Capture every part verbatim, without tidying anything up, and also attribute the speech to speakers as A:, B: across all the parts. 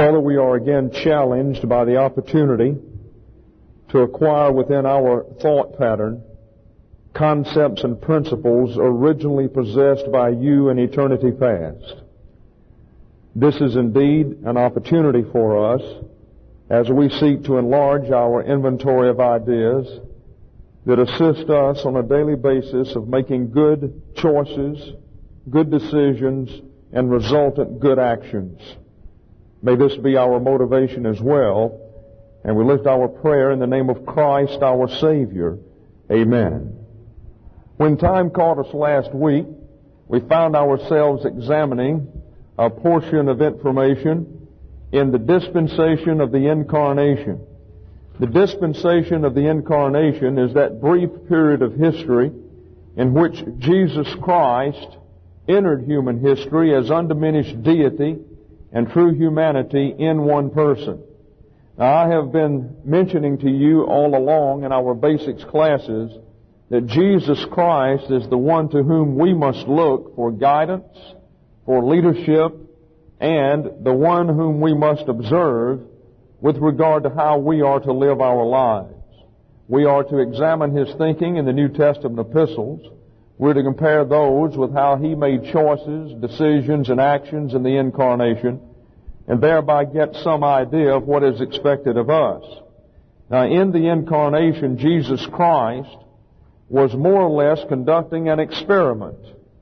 A: Father, we are again challenged by the opportunity to acquire within our thought pattern concepts and principles originally possessed by you in eternity past. This is indeed an opportunity for us as we seek to enlarge our inventory of ideas that assist us on a daily basis of making good choices, good decisions, and resultant good actions. May this be our motivation as well, and we lift our prayer in the name of Christ our Savior. Amen. When time caught us last week, we found ourselves examining a portion of information in the dispensation of the Incarnation. The dispensation of the Incarnation is that brief period of history in which Jesus Christ entered human history as undiminished deity and true humanity in one person. Now, I have been mentioning to you all along in our basics classes that Jesus Christ is the one to whom we must look for guidance, for leadership, and the one whom we must observe with regard to how we are to live our lives. We are to examine His thinking in the New Testament epistles. We're to compare those with how He made choices, decisions, and actions in the Incarnation, and thereby get some idea of what is expected of us. Now, in the Incarnation, Jesus Christ was more or less conducting an experiment.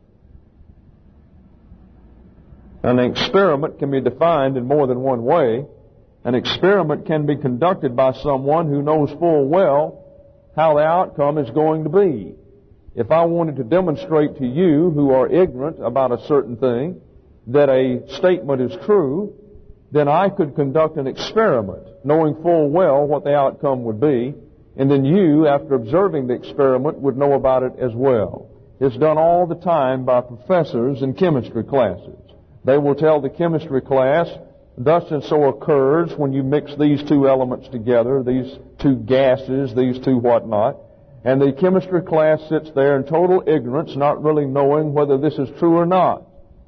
A: An experiment can be defined in more than one way. An experiment can be conducted by someone who knows full well how the outcome is going to be. If I wanted to demonstrate to you who are ignorant about a certain thing that a statement is true, then I could conduct an experiment knowing full well what the outcome would be, and then you, after observing the experiment, would know about it as well. It's done all the time by professors in chemistry classes. They will tell the chemistry class, thus and so occurs when you mix these two elements together, these two gases, these two whatnot. And the chemistry class sits there in total ignorance, not really knowing whether this is true or not.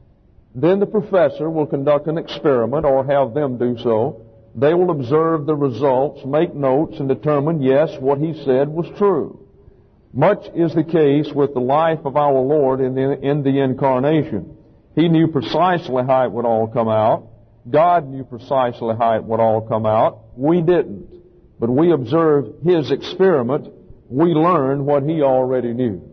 A: Then the professor will conduct an experiment, or have them do so. They will observe the results, make notes, and determine, yes, what he said was true. Much is the case with the life of our Lord in the, in the Incarnation. He knew precisely how it would all come out. God knew precisely how it would all come out. We didn't. But we observed His experiment. We learned what He already knew.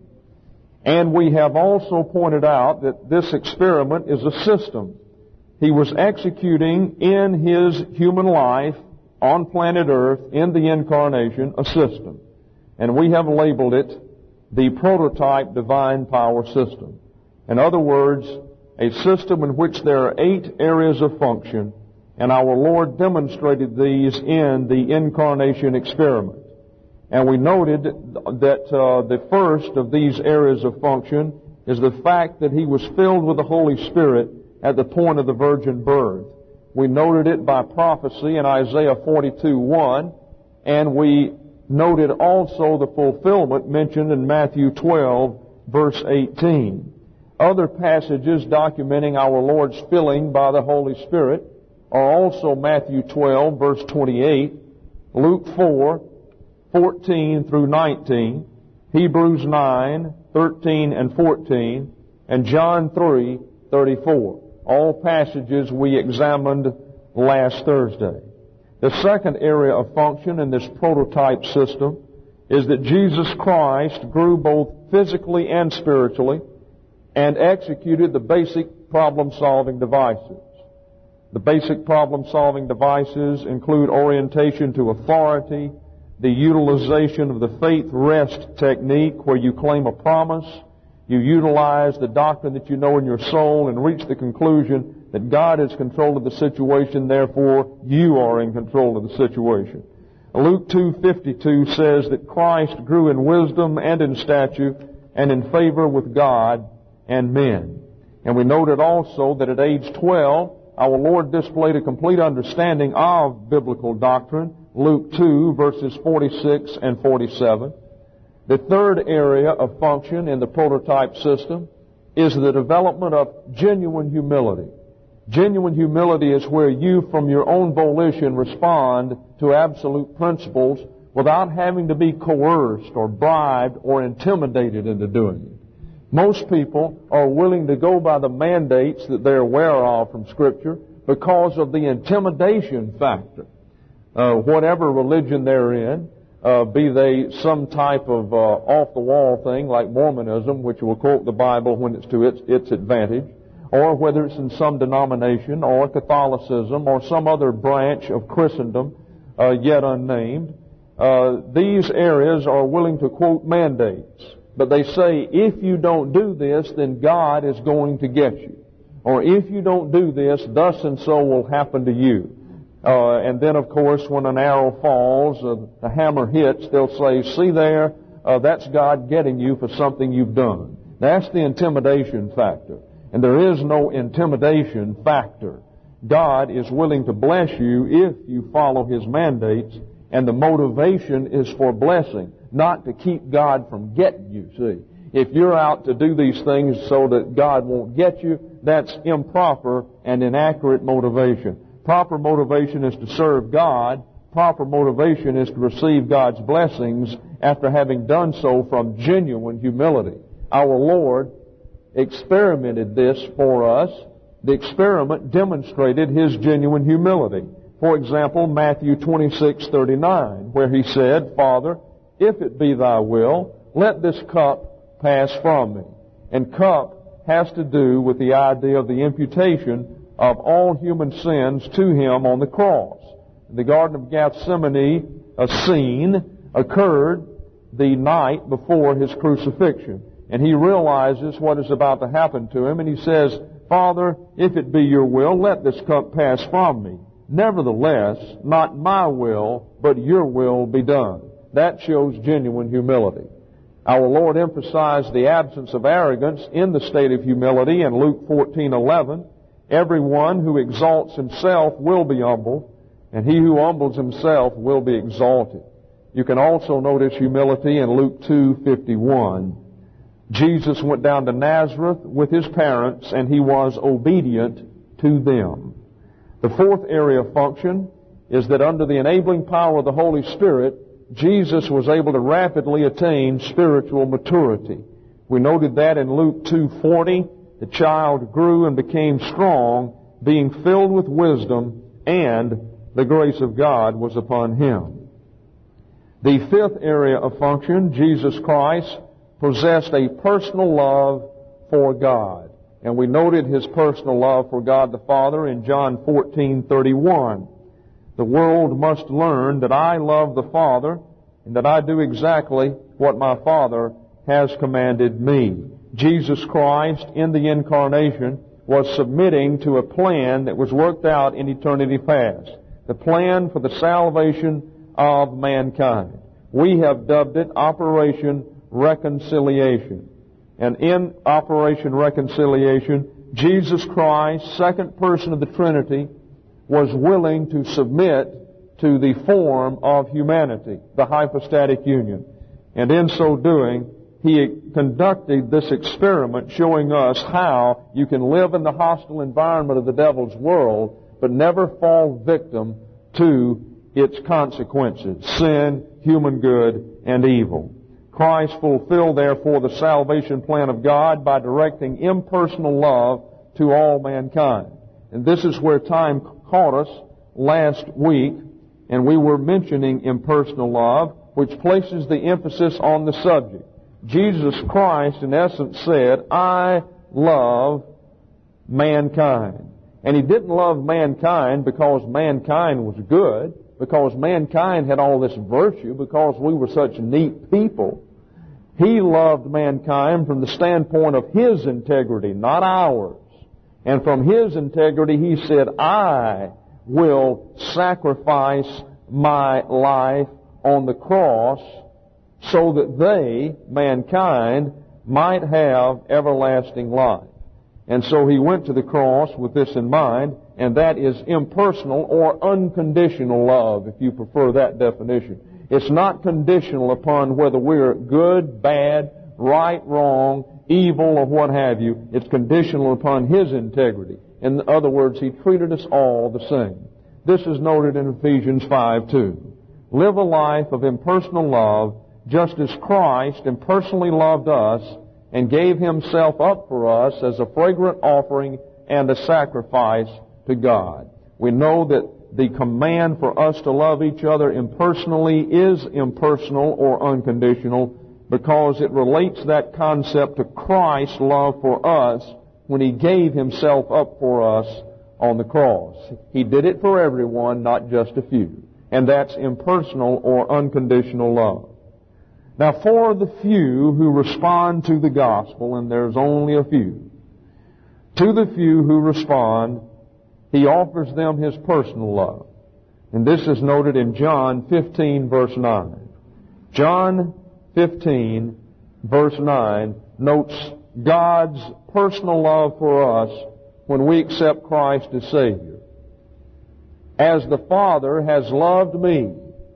A: And we have also pointed out that this experiment is a system. He was executing in His human life on planet Earth in the Incarnation a system. And we have labeled it the prototype divine power system. In other words, a system in which there are eight areas of function, and our Lord demonstrated these in the Incarnation experiment. And we noted that uh, the first of these areas of function is the fact that He was filled with the Holy Spirit at the point of the virgin birth. We noted it by prophecy in Isaiah forty-two one, and we noted also the fulfillment mentioned in Matthew twelve, verse eighteen. Other passages documenting our Lord's filling by the Holy Spirit are also Matthew twelve, verse twenty-eight, Luke four, fourteen through nineteen, Hebrews nine, thirteen and fourteen, and John three, thirty-four. All passages we examined last Thursday. The second area of function in this prototype system is that Jesus Christ grew both physically and spiritually and executed the basic problem-solving devices. The basic problem-solving devices include orientation to authority, the utilization of the faith rest technique where you claim a promise, you utilize the doctrine that you know in your soul and reach the conclusion that God is in control of the situation, therefore you are in control of the situation. Luke two fifty-two says that Christ grew in wisdom and in stature and in favor with God and men. And we noted also that at age twelve, our Lord displayed a complete understanding of biblical doctrine, Luke two, verses forty-six and forty-seven. The third area of function in the prototype system is the development of genuine humility. Genuine humility is where you, from your own volition, respond to absolute principles without having to be coerced or bribed or intimidated into doing it. Most people are willing to go by the mandates that they're aware of from Scripture because of the intimidation factor. Uh, whatever religion they're in, uh, be they some type of uh, off-the-wall thing like Mormonism, which will quote the Bible when it's to its, its advantage, or whether it's in some denomination, or Catholicism, or some other branch of Christendom, uh, yet unnamed, uh, these areas are willing to quote mandates. But they say, if you don't do this, then God is going to get you. Or if you don't do this, thus and so will happen to you. Uh, and then, of course, when an arrow falls, uh, the hammer hits, they'll say, see there, uh, that's God getting you for something you've done. That's the intimidation factor. And there is no intimidation factor. God is willing to bless you if you follow His mandates, and the motivation is for blessing, not to keep God from getting you, see. If you're out to do these things so that God won't get you, that's improper and inaccurate motivation. Proper motivation is to serve God. Proper motivation is to receive God's blessings after having done so from genuine humility. Our Lord experimented this for us. The experiment demonstrated His genuine humility. For example, Matthew twenty-six thirty-nine, where He said, Father, if it be Thy will, let this cup pass from me. And cup has to do with the idea of the imputation of all human sins to Him on the cross. In the Garden of Gethsemane, a scene occurred the night before His crucifixion. And He realizes what is about to happen to Him, and He says, Father, if it be Your will, let this cup pass from me. Nevertheless, not my will, but Your will be done. That shows genuine humility. Our Lord emphasized the absence of arrogance in the state of humility in Luke fourteen eleven. Everyone who exalts himself will be humbled, and he who humbles himself will be exalted. You can also notice humility in Luke two fifty-one. Jesus went down to Nazareth with His parents, and He was obedient to them. The fourth area of function is that under the enabling power of the Holy Spirit, Jesus was able to rapidly attain spiritual maturity. We noted that in Luke two forty. The child grew and became strong, being filled with wisdom, and the grace of God was upon him. The fifth area of function, Jesus Christ possessed a personal love for God. And we noted His personal love for God the Father in John fourteen thirty-one. The world must learn that I love the Father, and that I do exactly what my Father has commanded me. Jesus Christ, in the incarnation, was submitting to a plan that was worked out in eternity past. The plan for the salvation of mankind. We have dubbed it Operation Reconciliation. And in Operation Reconciliation, Jesus Christ, second person of the Trinity, was willing to submit to the form of humanity, the hypostatic union. And in so doing, He conducted this experiment showing us how you can live in the hostile environment of the devil's world, but never fall victim to its consequences: sin, human good, and evil. Christ fulfilled, therefore, the salvation plan of God by directing impersonal love to all mankind. And this is where time caught us last week, and we were mentioning impersonal love, which places the emphasis on the subject. Jesus Christ, in essence, said, I love mankind. And He didn't love mankind because mankind was good, because mankind had all this virtue, because we were such neat people. He loved mankind from the standpoint of His integrity, not ours. And from His integrity, He said, I will sacrifice my life on the cross so that they, mankind, might have everlasting life. And so He went to the cross with this in mind, and that is impersonal or unconditional love, if you prefer that definition. It's not conditional upon whether we're good, bad, right, wrong, evil, or what have you. It's conditional upon His integrity. In other words, He treated us all the same. This is noted in Ephesians five two. Live a life of impersonal love, just as Christ impersonally loved us and gave Himself up for us as a fragrant offering and a sacrifice to God. We know that the command for us to love each other impersonally is impersonal or unconditional because it relates that concept to Christ's love for us when He gave Himself up for us on the cross. He did it for everyone, not just a few. And that's impersonal or unconditional love. Now, for the few who respond to the gospel, and there's only a few, to the few who respond, He offers them His personal love. And this is noted in John fifteen, verse nine. John fifteen, verse nine, notes God's personal love for us when we accept Christ as Savior. As the Father has loved me.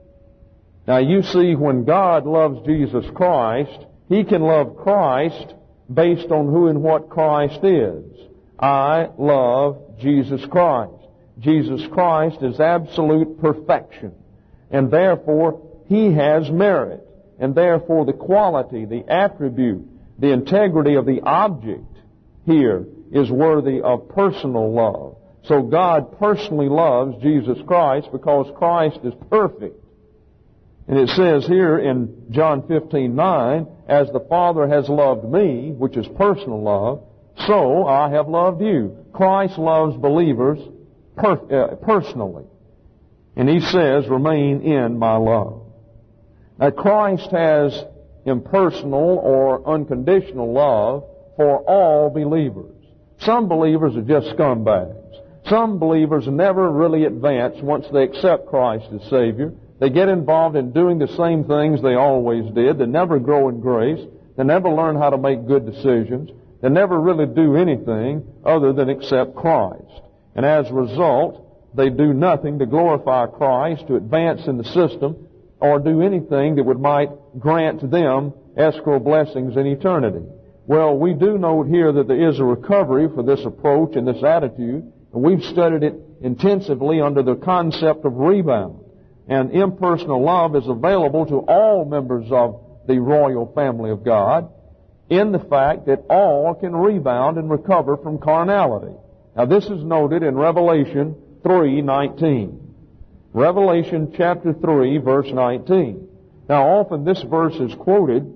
A: Now you see, when God loves Jesus Christ, He can love Christ based on who and what Christ is. I love Jesus Christ. Jesus Christ is absolute perfection. And therefore, He has merit. And therefore, the quality, the attribute, the integrity of the object here is worthy of personal love. So God personally loves Jesus Christ because Christ is perfect. And it says here in John fifteen nine, as the Father has loved me, which is personal love, so I have loved you. Christ loves believers per- uh, personally. And He says, remain in my love. Now, Christ has impersonal or unconditional love for all believers. Some believers are just scumbags. Some believers never really advance once they accept Christ as Savior. They get involved in doing the same things they always did. They never grow in grace. They never learn how to make good decisions. They never really do anything other than accept Christ. And as a result, they do nothing to glorify Christ, to advance in the system, or do anything that would might grant them escrow blessings in eternity. Well, we do note here that there is a recovery for this approach and this attitude, and we've studied it intensively under the concept of rebound. And impersonal love is available to all members of the royal family of God in the fact that all can rebound and recover from carnality. Now, this is noted in Revelation three nineteen. Revelation chapter three, verse nineteen. Now, often this verse is quoted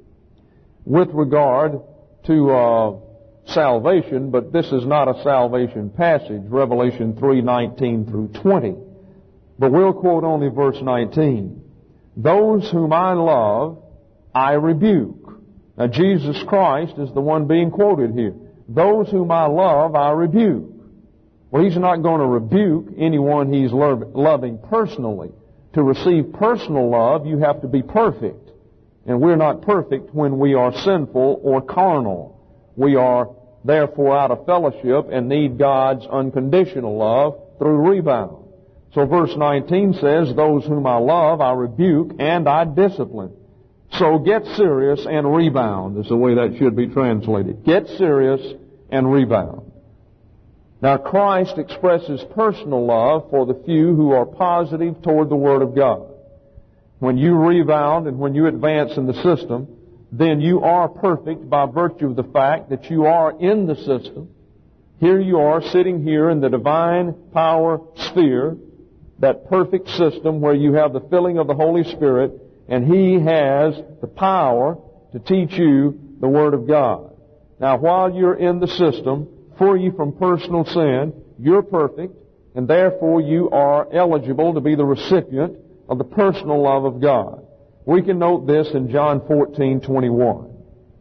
A: with regard to uh, salvation, but this is not a salvation passage, Revelation three nineteen through twenty. But we'll quote only verse nineteen. Those whom I love, I rebuke. Now, Jesus Christ is the one being quoted here. Those whom I love, I rebuke. Well, He's not going to rebuke anyone He's loving personally. To receive personal love, you have to be perfect. And we're not perfect when we are sinful or carnal. We are therefore out of fellowship and need God's unconditional love through rebound. So verse nineteen says, those whom I love, I rebuke and I discipline. So get serious and rebound is the way that should be translated. Get serious and rebound. Now, Christ expresses personal love for the few who are positive toward the Word of God. When you rebound and when you advance in the system, then you are perfect by virtue of the fact that you are in the system. Here you are sitting here in the divine power sphere, that perfect system where you have the filling of the Holy Spirit, and He has the power to teach you the Word of God. Now, while you're in the system, free from personal sin, you're perfect, and therefore you are eligible to be the recipient of the personal love of God. We can note this in John fourteen twenty-one.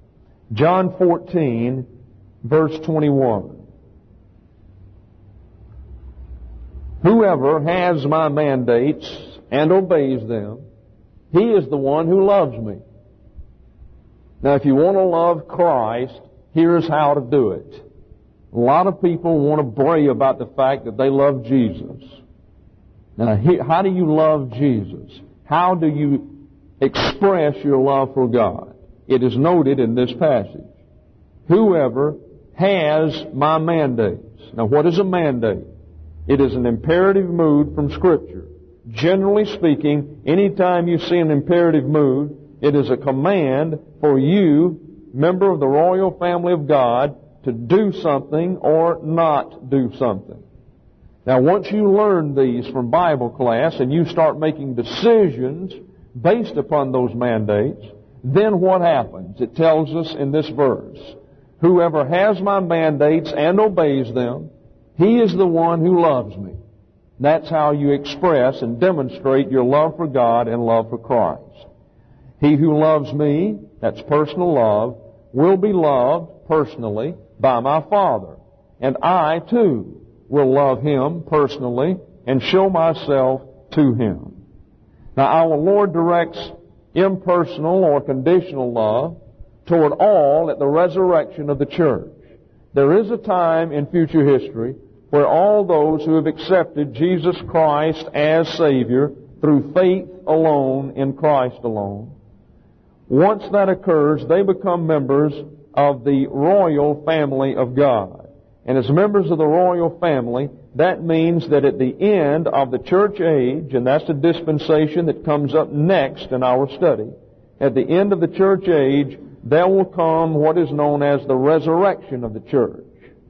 A: John fourteen, verse twenty-one. Whoever has my mandates and obeys them, he is the one who loves me. Now, if you want to love Christ, here's how to do it. A lot of people want to bray about the fact that they love Jesus. Now, how do you love Jesus? How do you express your love for God? It is noted in this passage. Whoever has my mandates. Now, what is a mandate? It is an imperative mood from Scripture. Generally speaking, anytime you see an imperative mood, it is a command for you, member of the royal family of God, to do something or not do something. Now, once you learn these from Bible class and you start making decisions based upon those mandates, then what happens? It tells us in this verse, whoever has my mandates and obeys them, he is the one who loves me. That's how you express and demonstrate your love for God and love for Christ. He who loves me, that's personal love, will be loved personally by my Father. And I, too, will love him personally and show myself to him. Now, our Lord directs impersonal or conditional love toward all at the resurrection of the church. There is a time in future history where all those who have accepted Jesus Christ as Savior through faith alone in Christ alone, once that occurs, they become members of the royal family of God. And as members of the royal family, that means that at the end of the church age, and that's the dispensation that comes up next in our study, at the end of the church age, there will come what is known as the resurrection of the church.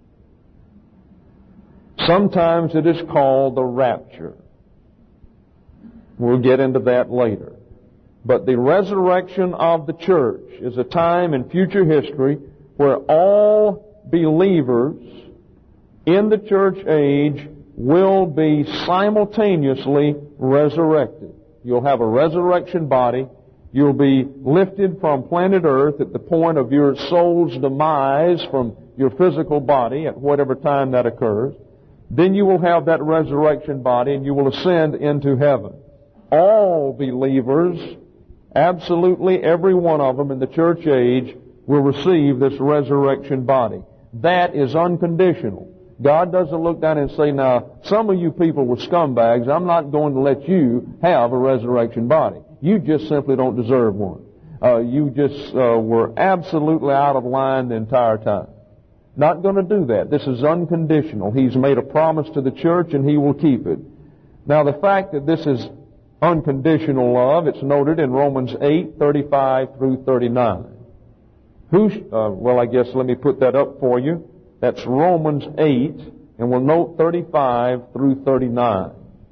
A: Sometimes it is called the rapture. We'll get into that later. But the resurrection of the church is a time in future history where all believers in the church age will be simultaneously resurrected. You'll have a resurrection body. You'll be lifted from planet Earth at the point of your soul's demise from your physical body at whatever time that occurs. Then you will have that resurrection body and you will ascend into heaven. All believers, absolutely every one of them in the church age, will receive this resurrection body. That is unconditional. God doesn't look down and say, now, some of you people were scumbags. I'm not going to let you have a resurrection body. You just simply don't deserve one. Uh, you just uh, were absolutely out of line the entire time. Not going to do that. This is unconditional. He's made a promise to the church and He will keep it. Now, the fact that this is unconditional love, it's noted in Romans eight, thirty-five through thirty-nine. Who, sh- uh, well, I guess let me put that up for you. That's Romans eight, and we'll note thirty-five through thirty-nine.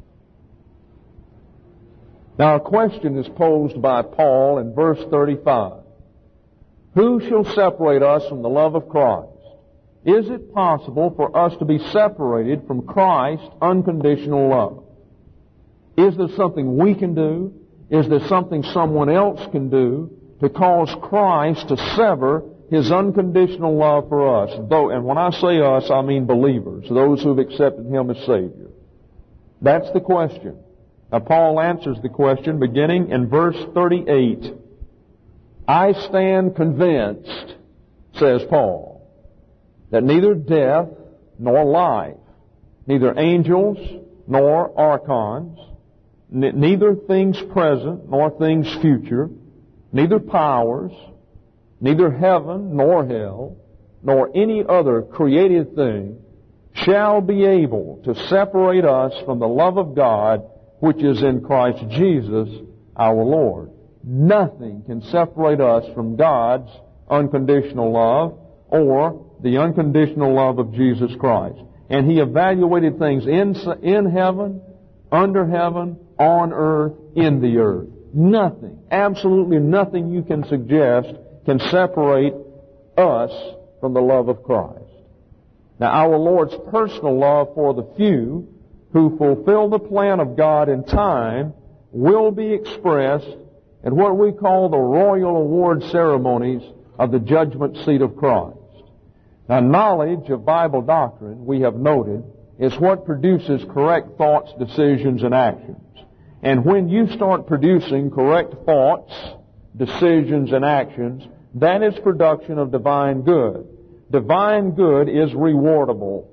A: Now, a question is posed by Paul in verse thirty-five. Who shall separate us from the love of Christ? Is it possible for us to be separated from Christ's unconditional love? Is there something we can do? Is there something someone else can do to cause Christ to sever His unconditional love for us? Though, and when I say us, I mean believers, those who have accepted Him as Savior. That's the question. Now, Paul answers the question beginning in verse thirty-eight. I stand convinced, says Paul, that neither death nor life, neither angels nor archons, n- neither things present nor things future, neither powers, neither heaven nor hell, nor any other created thing shall be able to separate us from the love of God which is in Christ Jesus our Lord. Nothing can separate us from God's unconditional love or the unconditional love of Jesus Christ. And He evaluated things in, in heaven, under heaven, on earth, in the earth. Nothing, absolutely nothing you can suggest can separate us from the love of Christ. Now, our Lord's personal love for the few who fulfill the plan of God in time will be expressed at what we call the royal award ceremonies of the judgment seat of Christ. Now, knowledge of Bible doctrine, we have noted, is what produces correct thoughts, decisions, and actions. And when you start producing correct thoughts, decisions, and actions, that is production of divine good. Divine good is rewardable.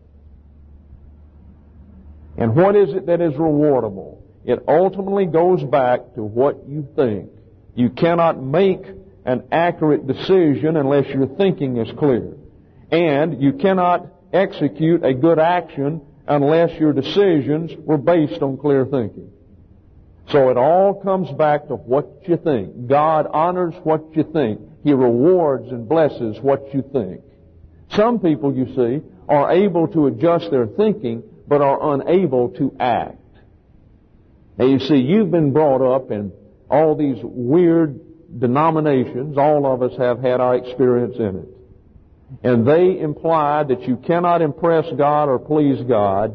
A: And what is it that is rewardable? It ultimately goes back to what you think. You cannot make an accurate decision unless your thinking is clear. And you cannot execute a good action unless your decisions were based on clear thinking. So it all comes back to what you think. God honors what you think. He rewards and blesses what you think. Some people, you see, are able to adjust their thinking, but are unable to act. Now you see, you've been brought up in all these weird denominations. All of us have had our experience in it. And they imply that you cannot impress God or please God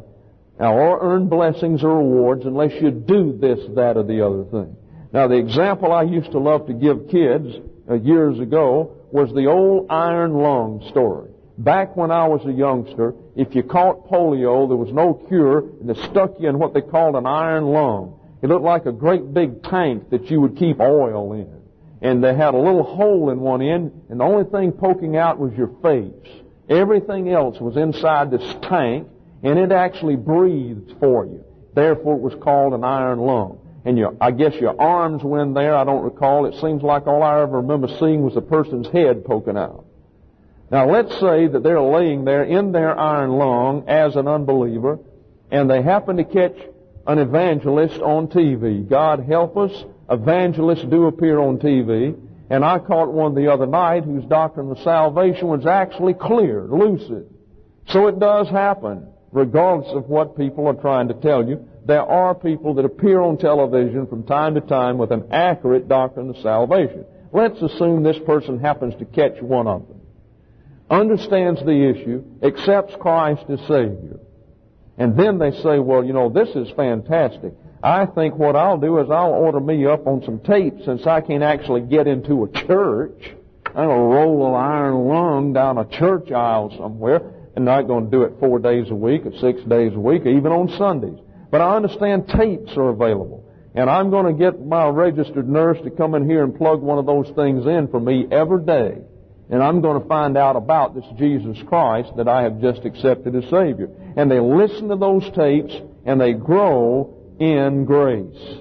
A: or earn blessings or rewards unless you do this, that, or the other thing. Now, the example I used to love to give kids uh, years ago was the old iron lung story. Back when I was a youngster, if you caught polio, there was no cure, and they stuck you in what they called an iron lung. It looked like a great big tank that you would keep oil in. And they had a little hole in one end, and the only thing poking out was your face. Everything else was inside this tank, and it actually breathed for you. Therefore, it was called an iron lung. And your, I guess your arms were in there, I don't recall. It seems like all I ever remember seeing was a person's head poking out. Now, let's say that they're laying there in their iron lung as an unbeliever, and they happen to catch an evangelist on T V. God help us, evangelists do appear on T V. And I caught one the other night whose doctrine of salvation was actually clear, lucid. So it does happen, regardless of what people are trying to tell you. There are people that appear on television from time to time with an accurate doctrine of salvation. Let's assume this person happens to catch one of them, understands the issue, accepts Christ as Savior. And then they say, well, you know, this is fantastic. I think what I'll do is I'll order me up on some tape since I can't actually get into a church. I'm going to roll an iron lung down a church aisle somewhere, and not going to do it four days a week or six days a week or even on Sundays. But I understand tapes are available. And I'm going to get my registered nurse to come in here and plug one of those things in for me every day. And I'm going to find out about this Jesus Christ that I have just accepted as Savior. And they listen to those tapes and they grow in grace.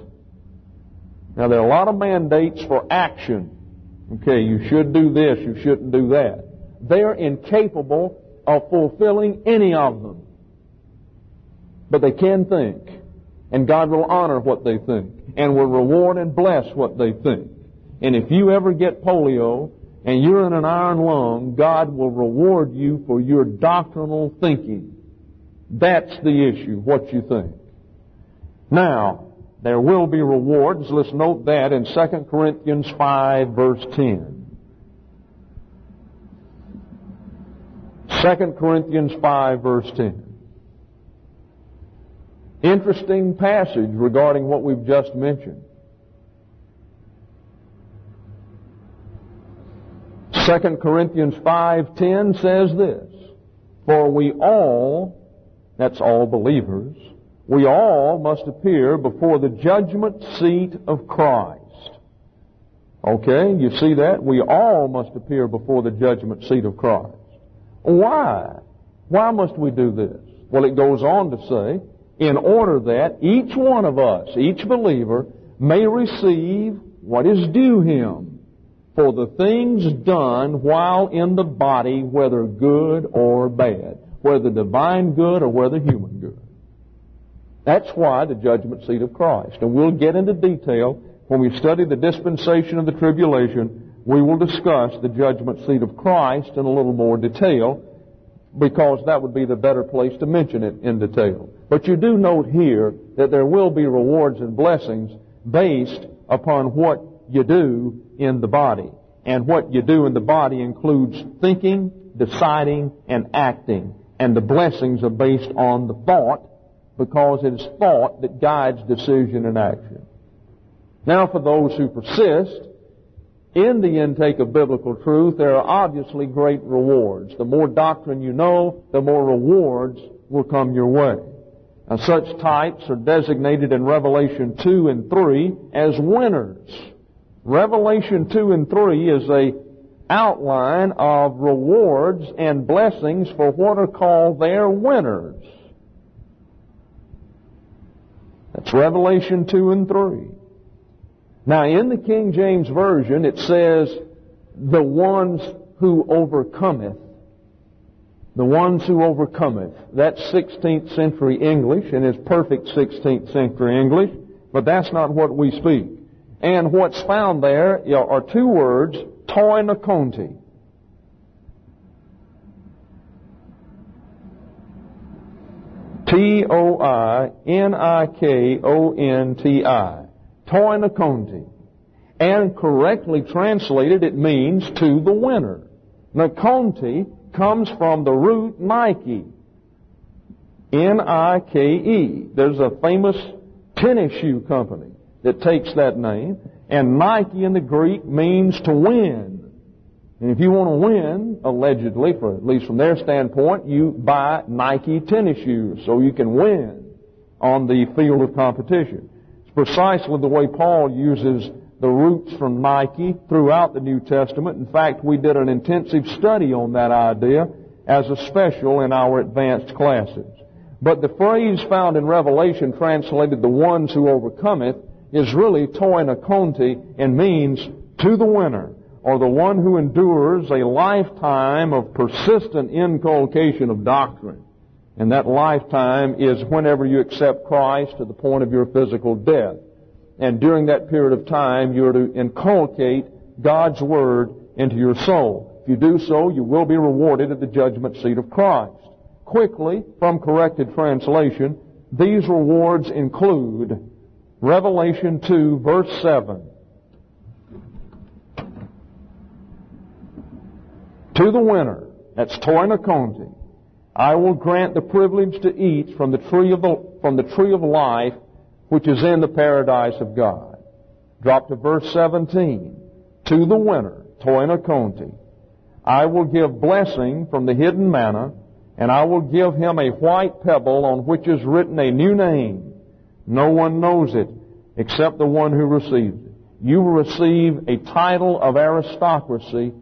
A: Now, there are a lot of mandates for action. Okay, you should do this, you shouldn't do that. They're incapable of fulfilling any of them. But they can think. And God will honor what they think. And will reward and bless what they think. And if you ever get polio and you're in an iron lung, God will reward you for your doctrinal thinking. That's the issue, what you think. Now, there will be rewards. Let's note that in Second Corinthians five, verse ten. Second Corinthians five, verse ten. Interesting passage regarding what we've just mentioned. Second Corinthians five ten says this, for we all, that's all believers, we all must appear before the judgment seat of Christ. Okay, you see that? We all must appear before the judgment seat of Christ. Why? Why must we do this? Well, it goes on to say, in order that each one of us, each believer, may receive what is due him for the things done while in the body, whether good or bad, whether divine good or whether human good. That's why the judgment seat of Christ. And we'll get into detail when we study the dispensation of the tribulation. We will discuss the judgment seat of Christ in a little more detail, because that would be the better place to mention it in detail. But you do note here that there will be rewards and blessings based upon what you do in the body. And what you do in the body includes thinking, deciding, and acting. And the blessings are based on the thought, because it is thought that guides decision and action. Now, for those who persist in the intake of biblical truth, there are obviously great rewards. The more doctrine you know, the more rewards will come your way. Now, such types are designated in Revelation two and three as winners. Revelation two and three is a outline of rewards and blessings for what are called their winners. That's Revelation two and three. Now, in the King James Version, it says, the ones who overcometh. The ones who overcometh. That's sixteenth century English, and is perfect sixteenth century English, but that's not what we speak. And what's found there are two words, toi nakonti. T O I N I K O N T I. Toi nakonti. And correctly translated, it means to the winner. Nakonti comes from the root Nike. N I K E. There's a famous tennis shoe company that takes that name. And Nike in the Greek means to win. And if you want to win, allegedly, for at least from their standpoint, you buy Nike tennis shoes so you can win on the field of competition. It's precisely the way Paul uses the roots from Nike throughout the New Testament. In fact, we did an intensive study on that idea as a special in our advanced classes. But the phrase found in Revelation, translated the ones who overcometh, is really toi nakonti and means to the winner, or the one who endures a lifetime of persistent inculcation of doctrine. And that lifetime is whenever you accept Christ to the point of your physical death. And during that period of time, you're to inculcate God's Word into your soul. If you do so, you will be rewarded at the judgment seat of Christ. Quickly, from corrected translation, these rewards include Revelation two, verse seven. To the winner, that's toi nakonti, I will grant the privilege to eat from the tree of the, from the tree of life, which is in the paradise of God. Drop to verse seventeen. To the winner, toi nakonti, I will give blessing from the hidden manna, and I will give him a white pebble on which is written a new name. No one knows it except the one who receives it. You will receive a title of aristocracy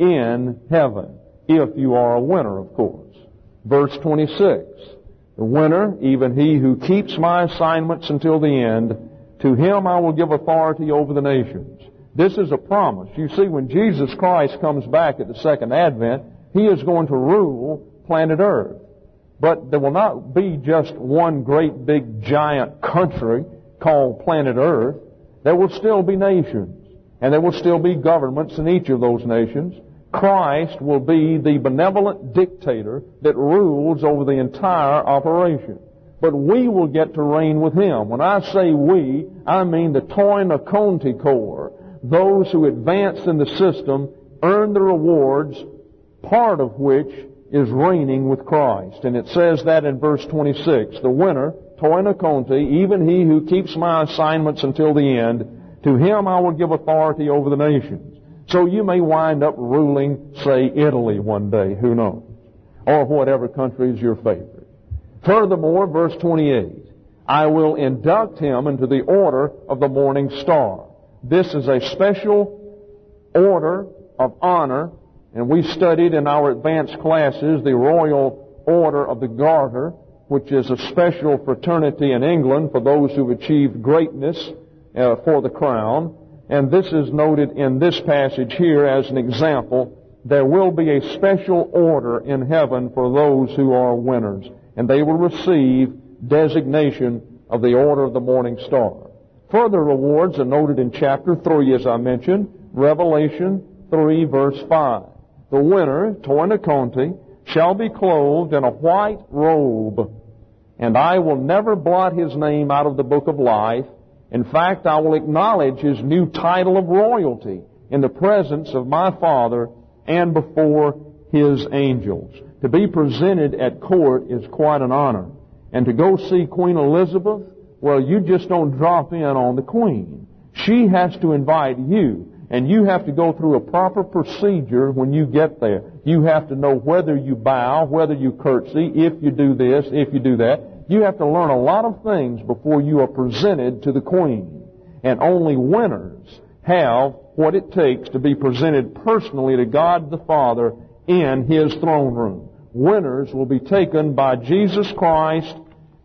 A: in heaven, if you are a winner, of course. Verse twenty-six. The winner, even he who keeps my assignments until the end, to him I will give authority over the nations. This is a promise. You see, when Jesus Christ comes back at the second advent, He is going to rule planet Earth. But there will not be just one great big giant country called planet Earth. There will still be nations, and there will still be governments in each of those nations. Christ will be the benevolent dictator that rules over the entire operation. But we will get to reign with Him. When I say we, I mean the toi nakonti corps. Those who advance in the system earn the rewards, part of which is reigning with Christ. And it says that in verse twenty-six. The winner, toi nakonti, even he who keeps my assignments until the end, to him I will give authority over the nations. So you may wind up ruling, say, Italy one day, who knows? Or whatever country is your favorite. Furthermore, verse twenty-eight, I will induct him into the order of the morning star. This is a special order of honor, and we studied in our advanced classes the Royal Order of the Garter, which is a special fraternity in England for those who've achieved greatness uh, for the crown. And this is noted in this passage here as an example. There will be a special order in heaven for those who are winners, and they will receive designation of the Order of the Morning Star. Further rewards are noted in chapter three, as I mentioned, Revelation three, verse five. The winner, toi nakonti, shall be clothed in a white robe, and I will never blot his name out of the book of life. In fact, I will acknowledge his new title of royalty in the presence of my Father and before his angels. To be presented at court is quite an honor. And to go see Queen Elizabeth, well, you just don't drop in on the Queen. She has to invite you, and you have to go through a proper procedure when you get there. You have to know whether you bow, whether you curtsy, if you do this, if you do that. You have to learn a lot of things before you are presented to the Queen. And only winners have what it takes to be presented personally to God the Father in His throne room. Winners will be taken by Jesus Christ,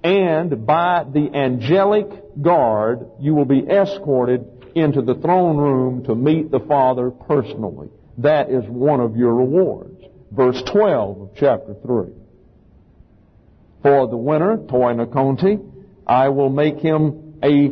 A: and by the angelic guard, you will be escorted into the throne room to meet the Father personally. That is one of your rewards. verse twelve of chapter three. For the winner, toi nekonti, I will make him a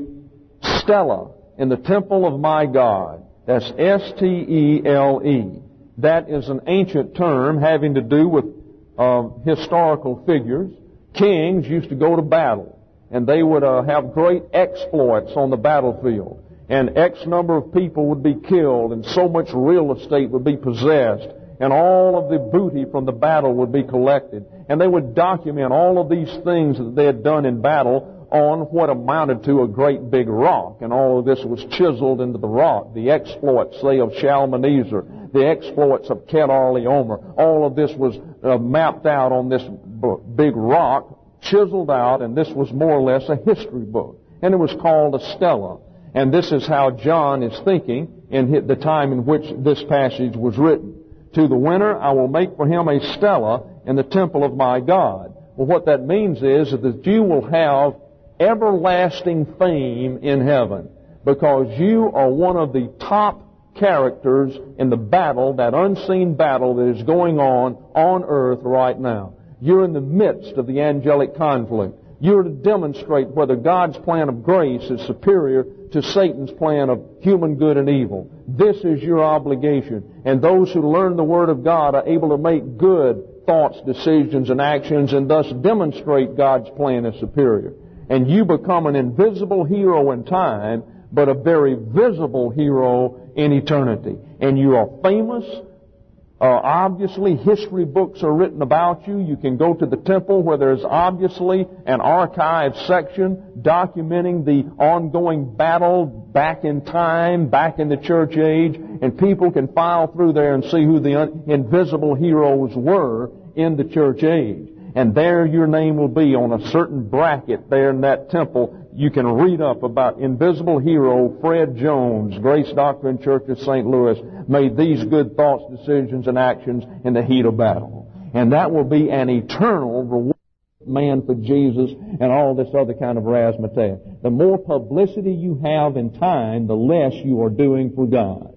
A: stela in the temple of my God. That's S T E L E. That is an ancient term having to do with uh, historical figures. Kings used to go to battle, and they would uh, have great exploits on the battlefield. And X number of people would be killed, and so much real estate would be possessed, and all of the booty from the battle would be collected. And they would document all of these things that they had done in battle on what amounted to a great big rock. And all of this was chiseled into the rock. The exploits, say, of Shalmaneser, the exploits of Kedar-laomer, all of this was uh, mapped out on this big rock, chiseled out, and this was more or less a history book. And it was called a stela. And this is how John is thinking in the time in which this passage was written. To the winner, I will make for him a stela in the temple of my God. Well, what that means is that you will have everlasting fame in heaven, because you are one of the top characters in the battle, that unseen battle that is going on on earth right now. You're in the midst of the angelic conflict. You're to demonstrate whether God's plan of grace is superior to Satan's plan of human good and evil. This is your obligation. And those who learn the Word of God are able to make good thoughts, decisions, and actions, and thus demonstrate God's plan as superior. And you become an invisible hero in time, but a very visible hero in eternity. And you are famous. Uh, obviously, history books are written about you. You can go to the temple where there's obviously an archive section documenting the ongoing battle back in time, back in the church age, and people can file through there and see who the un- invisible heroes were in the church age. And there your name will be on a certain bracket there in that temple. You can read up about invisible hero Fred Jones, Grace Doctrine Church of Saint Louis, made these good thoughts, decisions, and actions in the heat of battle. And that will be an eternal reward man for Jesus and all this other kind of razzmatazz. The more publicity you have in time, the less you are doing for God.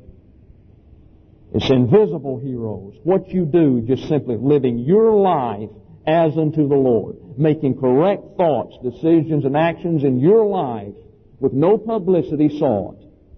A: It's invisible heroes. What you do, just simply living your life as unto the Lord, making correct thoughts, decisions, and actions in your life with no publicity sought.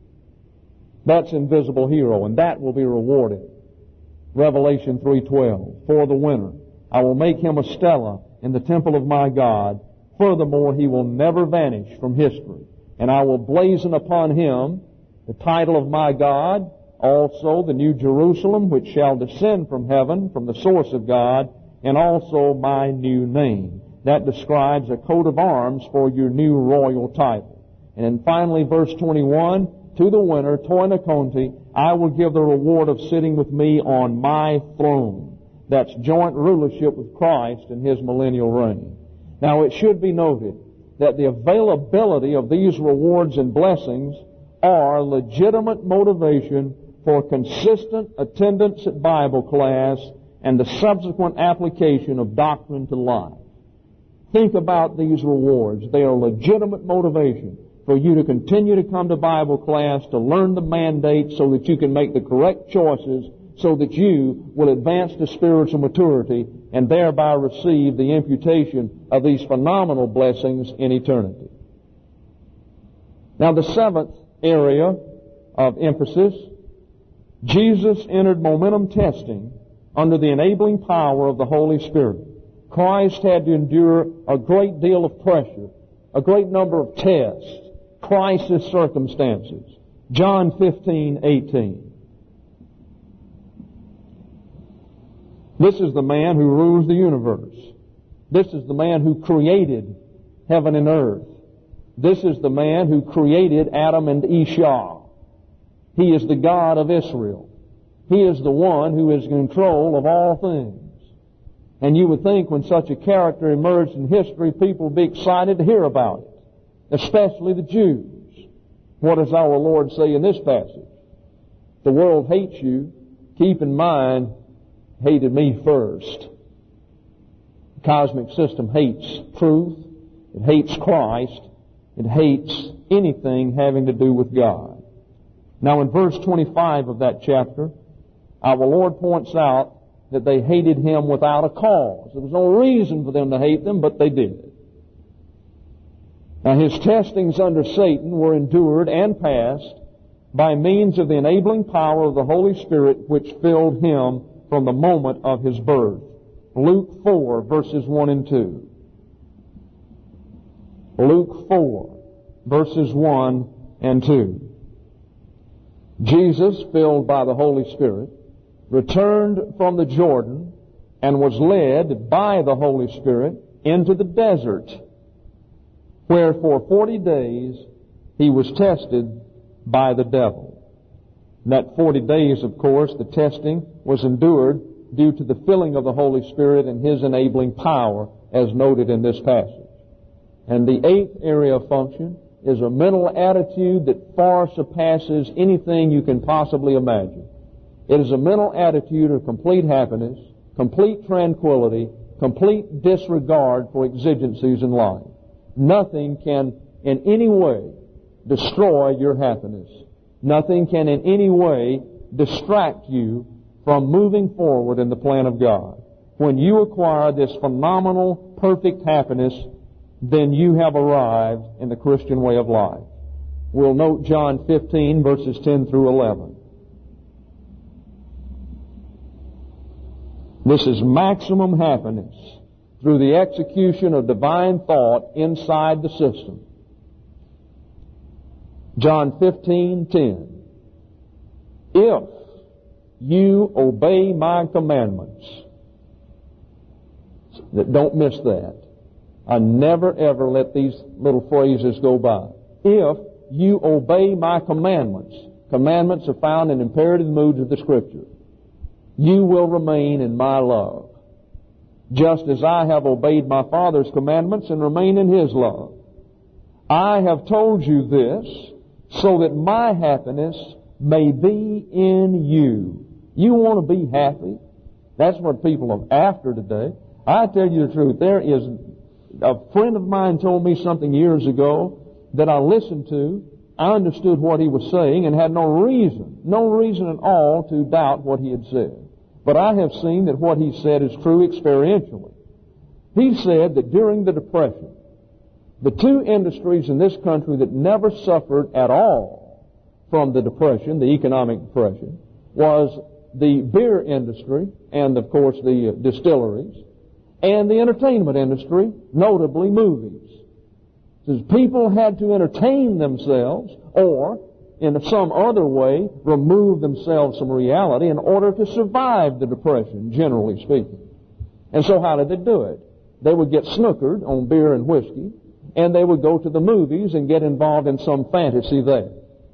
A: That's invisible hero, and that will be rewarded. Revelation three twelve, for the winner, I will make him a stela in the temple of my God. Furthermore, he will never vanish from history. And I will blazon upon him the title of my God, also the new Jerusalem, which shall descend from heaven, from the source of God, and also my new name. That describes a coat of arms for your new royal title. And then finally, verse twenty-one, to the winner, toi nekonti, I will give the reward of sitting with me on my throne. That's joint rulership with Christ in His millennial reign. Now, it should be noted that the availability of these rewards and blessings are legitimate motivation for consistent attendance at Bible class and the subsequent application of doctrine to life. Think about these rewards. They are legitimate motivation for you to continue to come to Bible class, to learn the mandate so that you can make the correct choices, so that you will advance to spiritual maturity and thereby receive the imputation of these phenomenal blessings in eternity. Now, the seventh area of emphasis, Jesus entered momentum testing under the enabling power of the Holy Spirit. Christ had to endure a great deal of pressure, a great number of tests, crisis circumstances. John fifteen eighteen. This is the man who rules the universe. This is the man who created heaven and earth. This is the man who created Adam and Isha. He is the God of Israel. He is the one who is in control of all things. And you would think when such a character emerged in history, people would be excited to hear about it, especially the Jews. What does our Lord say in this passage? The world hates you. Keep in mind, hated me first. The cosmic system hates truth. It hates Christ. It hates anything having to do with God. Now in verse twenty-five of that chapter, our Lord points out that they hated him without a cause. There was no reason for them to hate them, but they did. Now, his testings under Satan were endured and passed by means of the enabling power of the Holy Spirit which filled him from the moment of his birth. Luke four, verses one and two. Luke four, verses one and two. Jesus, filled by the Holy Spirit, returned from the Jordan and was led by the Holy Spirit into the desert, where for forty days he was tested by the devil. And that forty days, of course, the testing was endured due to the filling of the Holy Spirit and his enabling power, as noted in this passage. And the eighth area of function is a mental attitude that far surpasses anything you can possibly imagine. It is a mental attitude of complete happiness, complete tranquility, complete disregard for exigencies in life. Nothing can in any way destroy your happiness. Nothing can in any way distract you from moving forward in the plan of God. When you acquire this phenomenal, perfect happiness, then you have arrived in the Christian way of life. We'll note John fifteen, verses ten through eleven. This is maximum happiness through the execution of divine thought inside the system. John fifteen ten. If you obey my commandments, don't miss that. I never ever let these little phrases go by. If you obey my commandments, commandments are found in imperative moods of the Scripture, you will remain in my love, just as I have obeyed my Father's commandments and remain in his love. I have told you this so that my happiness may be in you. You want to be happy? That's what people are after today. I tell you the truth, there is a friend of mine told me something years ago that I listened to. I understood what he was saying and had no reason, no reason at all to doubt what he had said. But I have seen that what he said is true experientially. He said that during the Depression, the two industries in this country that never suffered at all from the Depression, the economic depression, was the beer industry and, of course, the distilleries, and the entertainment industry, notably movies. Says people had to entertain themselves or, in some other way, remove themselves from reality in order to survive the Depression, generally speaking. And so how did they do it? They would get snookered on beer and whiskey, and they would go to the movies and get involved in some fantasy there.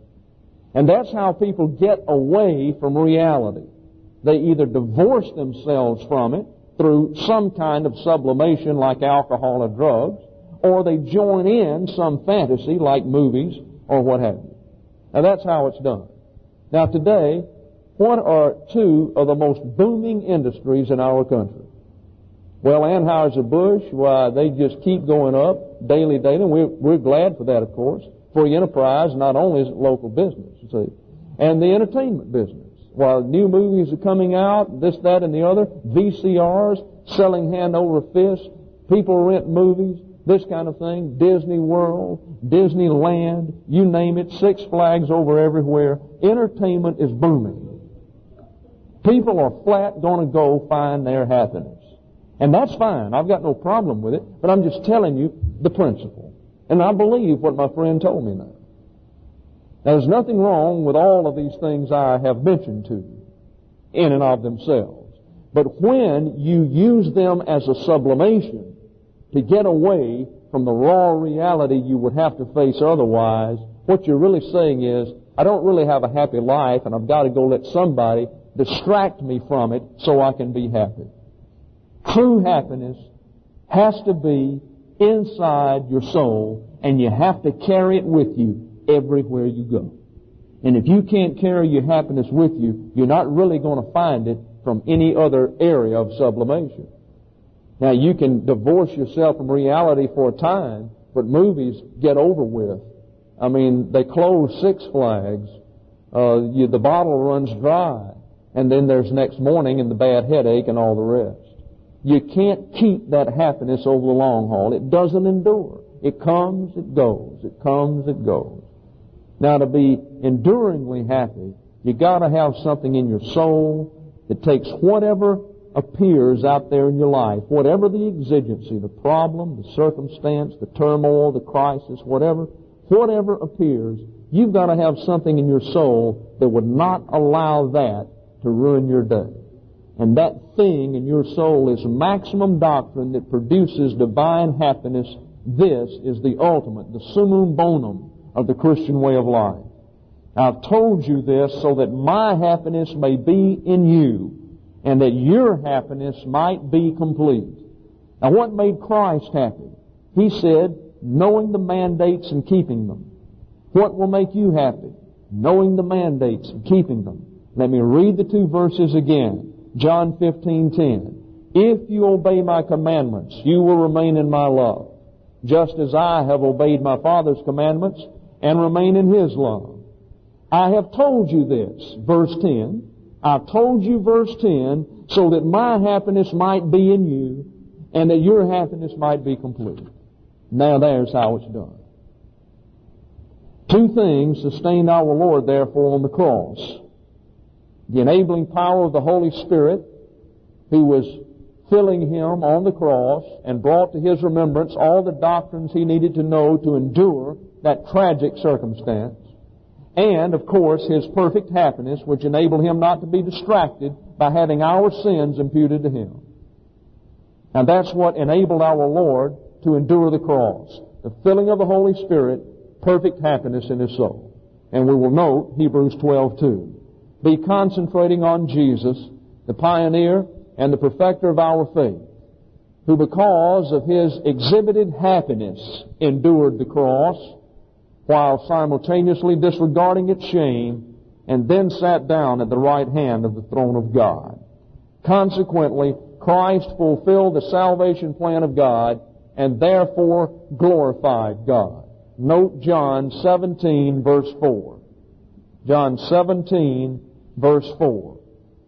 A: And that's how people get away from reality. They either divorce themselves from it through some kind of sublimation like alcohol or drugs, or they join in some fantasy like movies or what have you. Now that's how it's done. Now today, what are two of the most booming industries in our country? Well, Anheuser-Busch, why, they just keep going up daily, daily. We're, we're glad for that, of course. Free enterprise, not only is it local business, you see. And the entertainment business. While new movies are coming out, this, that, and the other, V C Rs, selling hand over fist, people rent movies, this kind of thing, Disney World, Disneyland, you name it, Six Flags over everywhere. Entertainment is booming. People are flat going to go find their happiness. And that's fine. I've got no problem with it, but I'm just telling you the principle. And I believe what my friend told me now. There's nothing wrong with all of these things I have mentioned to you in and of themselves. But when you use them as a sublimation to get away from the raw reality you would have to face otherwise, what you're really saying is, I don't really have a happy life and I've got to go let somebody distract me from it so I can be happy. True happiness has to be inside your soul, and you have to carry it with you everywhere you go. And if you can't carry your happiness with you, you're not really going to find it from any other area of sublimation. Now, you can divorce yourself from reality for a time, but movies get over with. I mean, they close Six Flags. Uh, you, the bottle runs dry. And then there's next morning and the bad headache and all the rest. You can't keep that happiness over the long haul. It doesn't endure. It comes, it goes. It comes, it goes. Now, to be enduringly happy, you got to have something in your soul that takes whatever appears out there in your life, whatever the exigency, the problem, the circumstance, the turmoil, the crisis, whatever, whatever appears, you've got to have something in your soul that would not allow that to ruin your day. And that thing in your soul is maximum doctrine that produces divine happiness. This is the ultimate, the summum bonum of the Christian way of life. I've told you this so that my happiness may be in you, and that your happiness might be complete. Now, what made Christ happy? He said, knowing the mandates and keeping them. What will make you happy? Knowing the mandates and keeping them. Let me read the two verses again. John fifteen ten. If you obey my commandments, you will remain in my love, just as I have obeyed my Father's commandments and remain in His love. I have told you this, verse ten. I've told you, verse ten, so that my happiness might be in you and that your happiness might be complete. Now there's how it's done. Two things sustained our Lord, therefore, on the cross. The enabling power of the Holy Spirit, who was filling Him on the cross and brought to His remembrance all the doctrines He needed to know to endure that tragic circumstance. And, of course, His perfect happiness, which enabled Him not to be distracted by having our sins imputed to Him. And that's what enabled our Lord to endure the cross. The filling of the Holy Spirit, perfect happiness in His soul. And we will note Hebrews twelve two. Be concentrating on Jesus, the pioneer and the perfecter of our faith, who because of His exhibited happiness endured the cross, while simultaneously disregarding its shame, and then sat down at the right hand of the throne of God. Consequently, Christ fulfilled the salvation plan of God and therefore glorified God. Note John seventeen, verse four. John seventeen, verse four.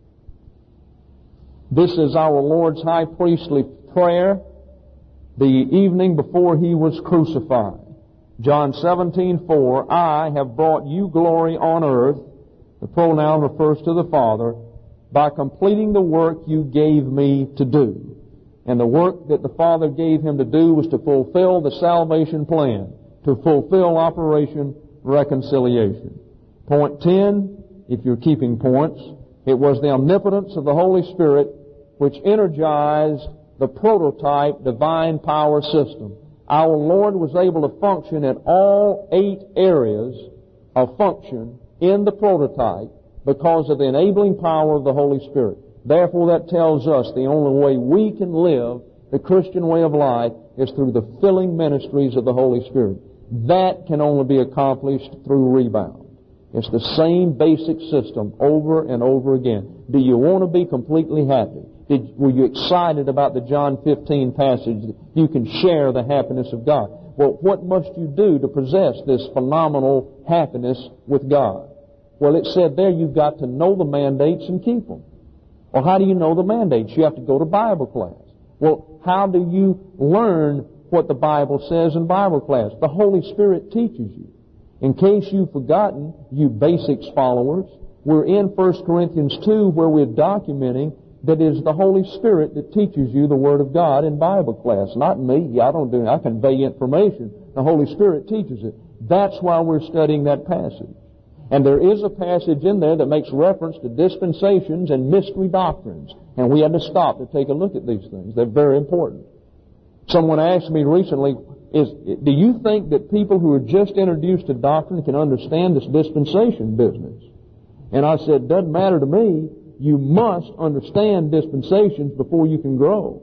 A: This is our Lord's high priestly prayer the evening before He was crucified. John seventeen four, I have brought you glory on earth, the pronoun refers to the Father, by completing the work you gave me to do. And the work that the Father gave Him to do was to fulfill the salvation plan, to fulfill Operation Reconciliation. Point ten, if you're keeping points, it was the omnipotence of the Holy Spirit which energized the prototype divine power system. Our Lord was able to function in all eight areas of function in the prototype because of the enabling power of the Holy Spirit. Therefore, that tells us the only way we can live the Christian way of life is through the filling ministries of the Holy Spirit. That can only be accomplished through rebound. It's the same basic system over and over again. Do you want to be completely happy? Did, were you excited about the John fifteen passage that you can share the happiness of God? Well, what must you do to possess this phenomenal happiness with God? Well, it said there you've got to know the mandates and keep them. Well, how do you know the mandates? You have to go to Bible class. Well, how do you learn what the Bible says in Bible class? The Holy Spirit teaches you. In case you've forgotten, you basics followers, we're in First Corinthians two where we're documenting that it is the Holy Spirit that teaches you the Word of God in Bible class. Not me. I don't do it. I convey information. The Holy Spirit teaches it. That's why we're studying that passage. And there is a passage in there that makes reference to dispensations and mystery doctrines. And we had to stop to take a look at these things. They're very important. Someone asked me recently, is, do you think that people who are just introduced to doctrine can understand this dispensation business? And I said, doesn't matter to me. You must understand dispensations before you can grow.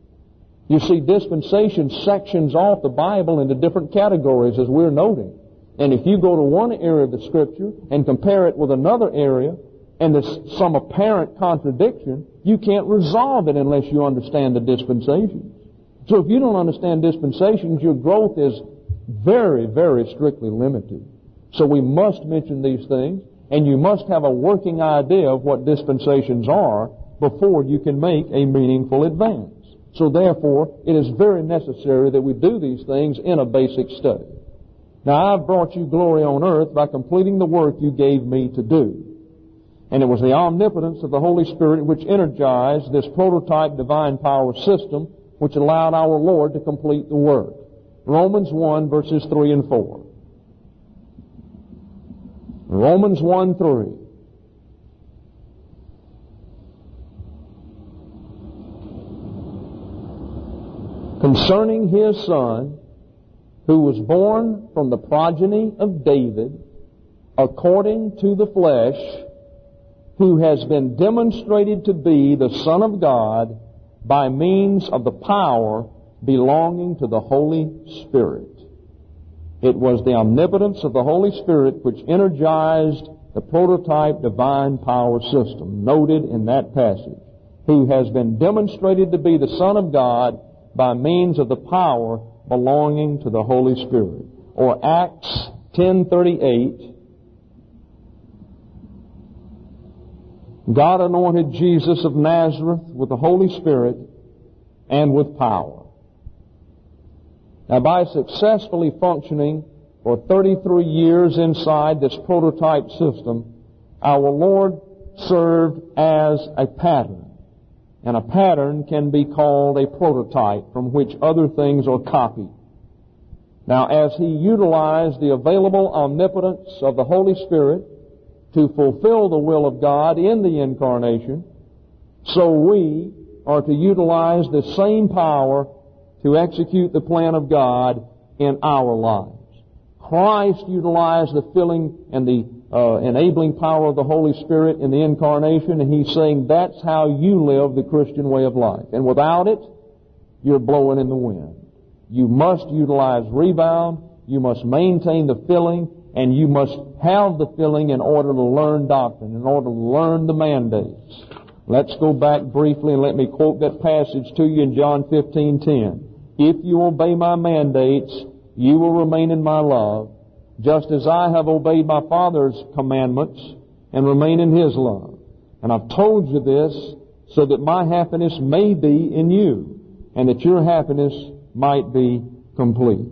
A: You see, dispensation sections off the Bible into different categories, as we're noting. And if you go to one area of the Scripture and compare it with another area, and there's some apparent contradiction, you can't resolve it unless you understand the dispensations. So if you don't understand dispensations, your growth is very, very strictly limited. So we must mention these things. And you must have a working idea of what dispensations are before you can make a meaningful advance. So therefore, it is very necessary that we do these things in a basic study. Now, I've brought you glory on earth by completing the work you gave me to do. And it was the omnipotence of the Holy Spirit which energized this prototype divine power system which allowed our Lord to complete the work. Romans one, verses three and four. Romans one, three. Concerning His Son, who was born from the progeny of David, according to the flesh, who has been demonstrated to be the Son of God by means of the power belonging to the Holy Spirit. It was the omnipotence of the Holy Spirit which energized the prototype divine power system noted in that passage, who has been demonstrated to be the Son of God by means of the power belonging to the Holy Spirit. Or Acts ten thirty-eight, God anointed Jesus of Nazareth with the Holy Spirit and with power. Now, by successfully functioning for thirty-three years inside this prototype system, our Lord served as a pattern. And a pattern can be called a prototype from which other things are copied. Now, as He utilized the available omnipotence of the Holy Spirit to fulfill the will of God in the incarnation, so we are to utilize the same power to execute the plan of God in our lives. Christ utilized the filling and the uh, enabling power of the Holy Spirit in the incarnation, and He's saying that's how you live the Christian way of life. And without it, you're blowing in the wind. You must utilize rebound, you must maintain the filling, and you must have the filling in order to learn doctrine, in order to learn the mandates. Let's go back briefly and let me quote that passage to you in John fifteen ten. If you obey my mandates, you will remain in my love, just as I have obeyed my Father's commandments and remain in His love. And I've told you this so that my happiness may be in you, and that your happiness might be complete.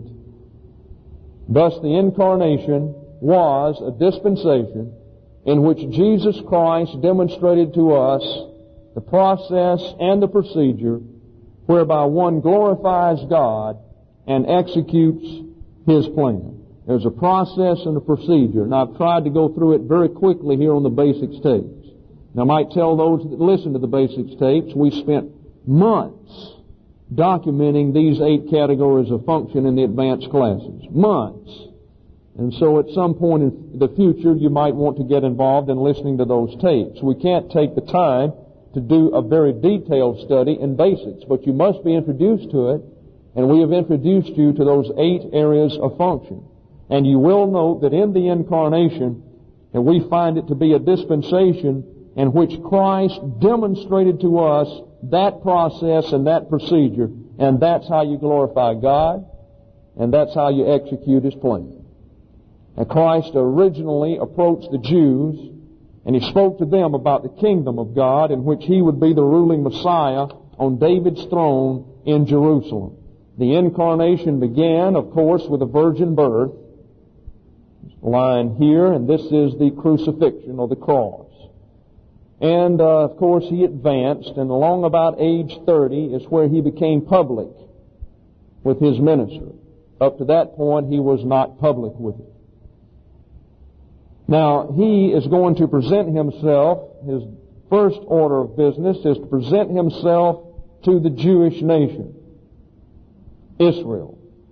A: Thus the incarnation was a dispensation in which Jesus Christ demonstrated to us the process and the procedure whereby one glorifies God and executes His plan. There's a process and a procedure, and I've tried to go through it very quickly here on the basics tapes. And I might tell those that listen to the basics tapes, we spent months documenting these eight categories of function in the advanced classes. Months. And so at some point in the future, you might want to get involved in listening to those tapes. We can't take the time to do a very detailed study in basics, but you must be introduced to it, and we have introduced you to those eight areas of function. And you will note that in the incarnation, and we find it to be a dispensation in which Christ demonstrated to us that process and that procedure, and that's how you glorify God, and that's how you execute His plan. And Christ originally approached the Jews, and He spoke to them about the kingdom of God in which He would be the ruling Messiah on David's throne in Jerusalem. The incarnation began, of course, with a virgin birth. Line here, and this is the crucifixion or the cross. And, uh, of course, He advanced, and along about age thirty is where He became public with His ministry. Up to that point, He was not public with it. Now, He is going to present Himself, His first order of business is to present Himself to the Jewish nation, Israel.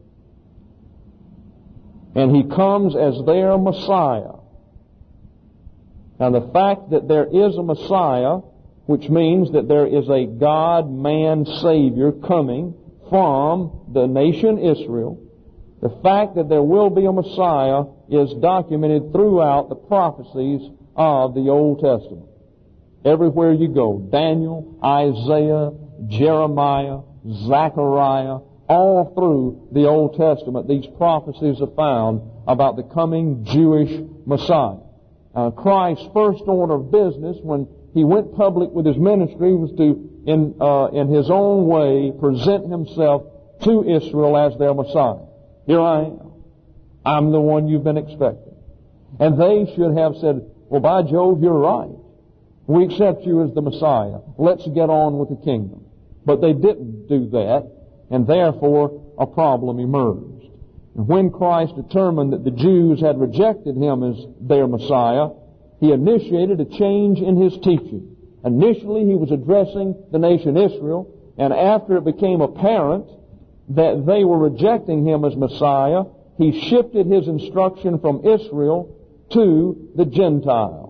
A: And He comes as their Messiah. Now, the fact that there is a Messiah, which means that there is a God-man Savior coming from the nation Israel, the fact that there will be a Messiah is documented throughout the prophecies of the Old Testament. Everywhere you go, Daniel, Isaiah, Jeremiah, Zechariah, all through the Old Testament, these prophecies are found about the coming Jewish Messiah. uh, Christ's first order of business when he went public with his ministry was to, in, uh, in his own way, present himself to Israel as their Messiah. Here I am. I'm the one you've been expecting. And they should have said, well, by Jove, you're right. We accept you as the Messiah. Let's get on with the kingdom. But they didn't do that, and therefore a problem emerged. And when Christ determined that the Jews had rejected him as their Messiah, he initiated a change in his teaching. Initially, he was addressing the nation Israel, and after it became apparent that they were rejecting him as Messiah, he shifted his instruction from Israel to the Gentiles.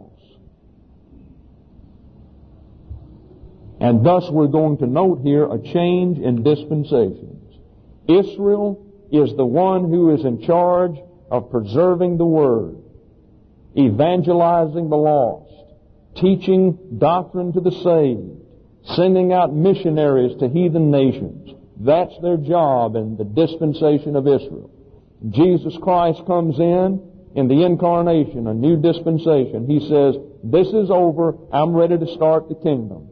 A: And thus we're going to note here a change in dispensations. Israel is the one who is in charge of preserving the Word, evangelizing the lost, teaching doctrine to the saved, sending out missionaries to heathen nations. That's their job in the dispensation of Israel. Jesus Christ comes in, in the incarnation, a new dispensation. He says, this is over, I'm ready to start the kingdom.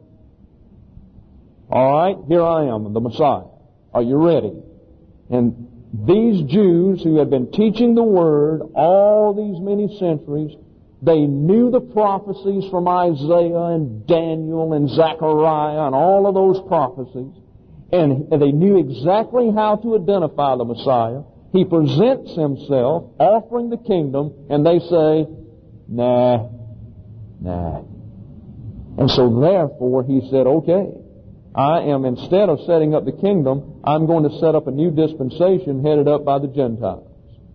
A: All right, here I am, the Messiah. Are you ready? And these Jews who had been teaching the Word all these many centuries, they knew the prophecies from Isaiah and Daniel and Zechariah and all of those prophecies, and they knew exactly how to identify the Messiah. He presents himself, offering the kingdom, and they say, nah, nah. And so therefore he said, okay, I am, instead of setting up the kingdom, I'm going to set up a new dispensation headed up by the Gentiles.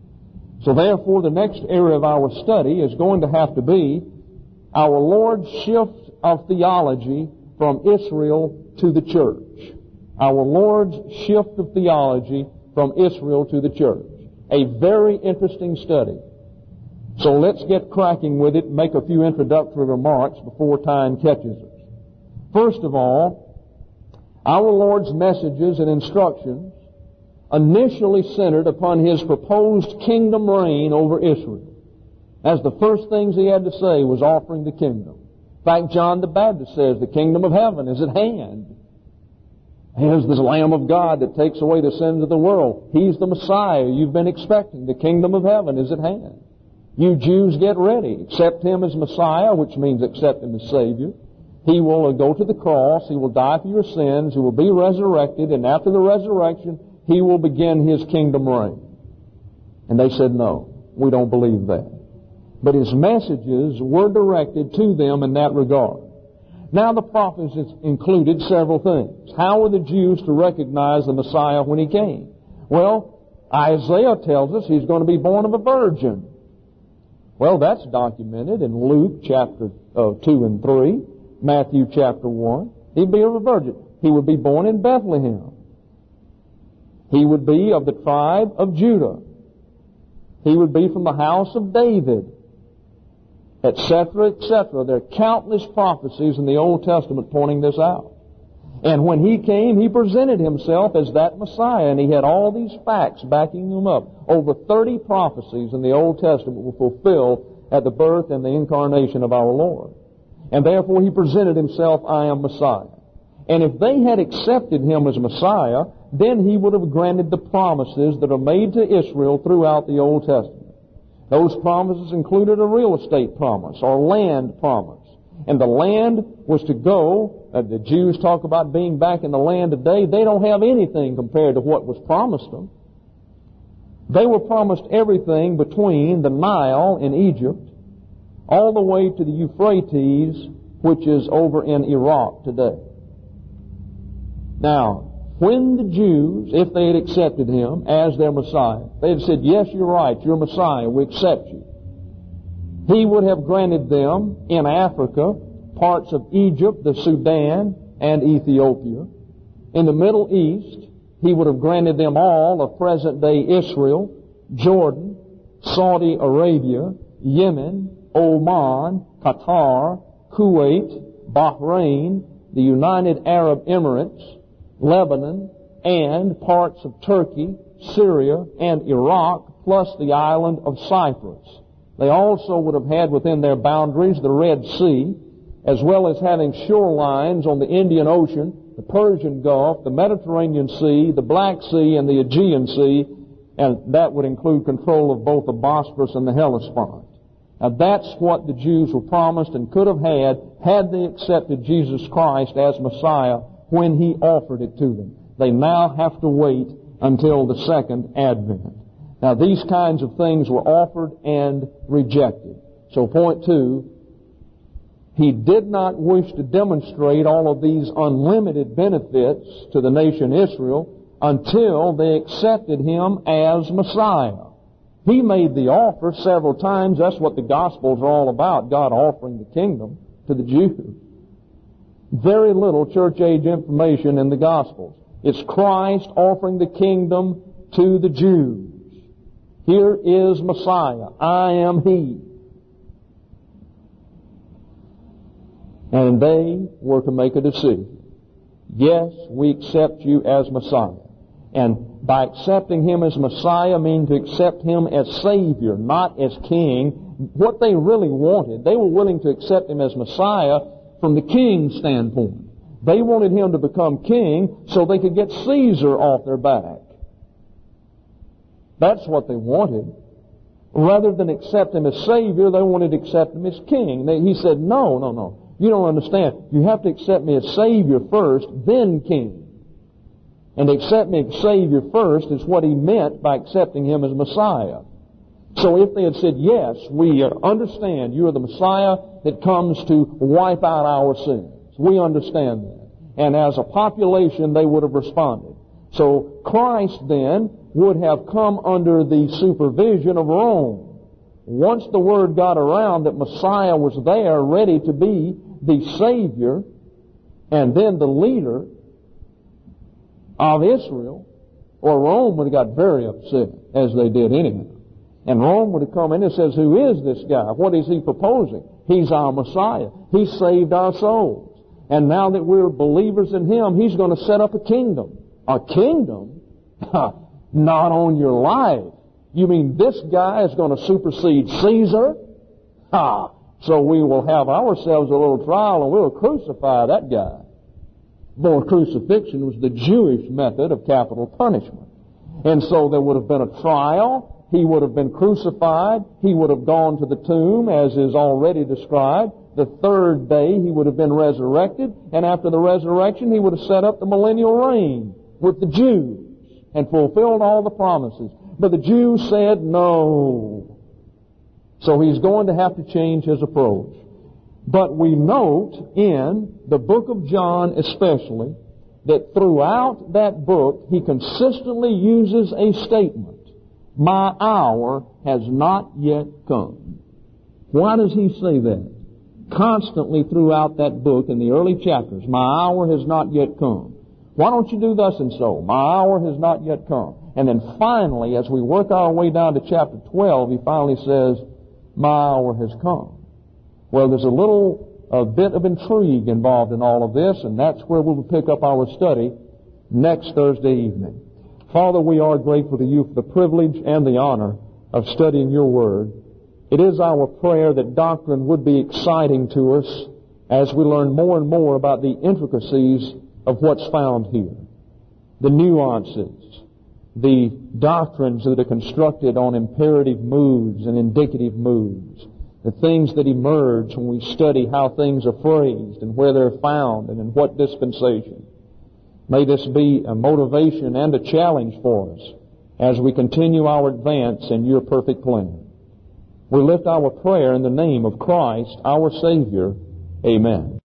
A: So therefore, the next area of our study is going to have to be our Lord's shift of theology from Israel to the church. Our Lord's shift of theology from Israel to the church. A very interesting study. So let's get cracking with it and make a few introductory remarks before time catches us. First of all, our Lord's messages and instructions initially centered upon His proposed kingdom reign over Israel. As the first things He had to say was offering the kingdom. In fact, John the Baptist says the kingdom of heaven is at hand. Here's this Lamb of God that takes away the sins of the world. He's the Messiah you've been expecting. The kingdom of heaven is at hand. You Jews get ready. Accept Him as Messiah, which means accept Him as Savior. He will go to the cross. He will die for your sins. He will be resurrected. And after the resurrection, He will begin His kingdom reign. And they said, no, we don't believe that. But His messages were directed to them in that regard. Now the prophets included several things. How were the Jews to recognize the Messiah when He came? Well, Isaiah tells us He's going to be born of a virgin. Well, that's documented in Luke chapter uh, two and three, Matthew chapter one. He'd be of a virgin. He would be born in Bethlehem. He would be of the tribe of Judah. He would be from the house of David, et cetera, et cetera. There are countless prophecies in the Old Testament pointing this out. And when He came, He presented Himself as that Messiah, and He had all these facts backing Him up. Over thirty prophecies in the Old Testament were fulfilled at the birth and the incarnation of our Lord. And therefore He presented Himself, I am Messiah. And if they had accepted Him as Messiah, then He would have granted the promises that are made to Israel throughout the Old Testament. Those promises included a real estate promise or land promise. And the land was to go, uh, the Jews talk about being back in the land today. They don't have anything compared to what was promised them. They were promised everything between the Nile in Egypt all the way to the Euphrates, which is over in Iraq today. Now, when the Jews, if they had accepted Him as their Messiah, they had said, yes, you're right, you're Messiah, we accept you. He would have granted them in Africa parts of Egypt, the Sudan, and Ethiopia. In the Middle East, He would have granted them all of present-day Israel, Jordan, Saudi Arabia, Yemen, Oman, Qatar, Kuwait, Bahrain, the United Arab Emirates, Lebanon, and parts of Turkey, Syria, and Iraq, plus the island of Cyprus. They also would have had within their boundaries the Red Sea, as well as having shorelines on the Indian Ocean, the Persian Gulf, the Mediterranean Sea, the Black Sea, and the Aegean Sea, and that would include control of both the Bosphorus and the Hellespont. Now that's what the Jews were promised and could have had had they accepted Jesus Christ as Messiah when He offered it to them. They now have to wait until the second advent. Now these kinds of things were offered and rejected. So point two, He did not wish to demonstrate all of these unlimited benefits to the nation Israel until they accepted Him as Messiah. He made the offer several times. That's what the Gospels are all about, God offering the kingdom to the Jews. Very little church age information in the Gospels. It's Christ offering the kingdom to the Jews. Here is Messiah. I am He. And they were to make a decision. Yes, we accept you as Messiah. And by accepting Him as Messiah means to accept Him as Savior, not as King. What they really wanted, they were willing to accept Him as Messiah from the king's standpoint. They wanted Him to become king so they could get Caesar off their back. That's what they wanted. Rather than accept Him as Savior, they wanted to accept Him as king. They, he said, no, no, no. You don't understand. You have to accept me as Savior first, then king. And to accept me as Savior first is what He meant by accepting Him as Messiah. So if they had said, yes, we understand you are the Messiah that comes to wipe out our sins. We understand that. And as a population, they would have responded. So Christ then would have come under the supervision of Rome. Once the word got around that Messiah was there, ready to be the Savior, and then the leader of Israel, or Rome would have got very upset, as they did anyhow. And Rome would have come in and says, who is this guy? What is he proposing? He's our Messiah. He saved our souls. And now that we're believers in Him, He's going to set up a kingdom. A kingdom? Not on your life. You mean this guy is going to supersede Caesar? Ha! So we will have ourselves a little trial and we'll crucify that guy. For crucifixion was the Jewish method of capital punishment. And so there would have been a trial. He would have been crucified. He would have gone to the tomb, as is already described. The third day he would have been resurrected. And after the resurrection, He would have set up the millennial reign with the Jews and fulfilled all the promises. But the Jews said no. So He's going to have to change His approach. But we note in the book of John especially that throughout that book He consistently uses a statement, my hour has not yet come. Why does He say that? Constantly throughout that book in the early chapters, my hour has not yet come. Why don't you do thus and so? My hour has not yet come. And then finally, as we work our way down to chapter twelve, He finally says, my hour has come. Well, there's a little a bit of intrigue involved in all of this, and that's where we will pick up our study next Thursday evening. Father, we are grateful to You for the privilege and the honor of studying Your Word. It is our prayer that doctrine would be exciting to us as we learn more and more about the intricacies of what's found here, the nuances, the doctrines that are constructed on imperative moods and indicative moods, the things that emerge when we study how things are phrased and where they're found and in what dispensation. May this be a motivation and a challenge for us as we continue our advance in Your perfect plan. We lift our prayer in the name of Christ, our Savior. Amen.